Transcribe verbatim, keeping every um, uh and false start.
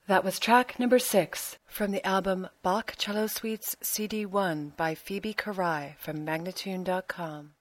That was track number six from the album Bach Cello Suites C D one by Phoebe Carai from Magnatune dot com.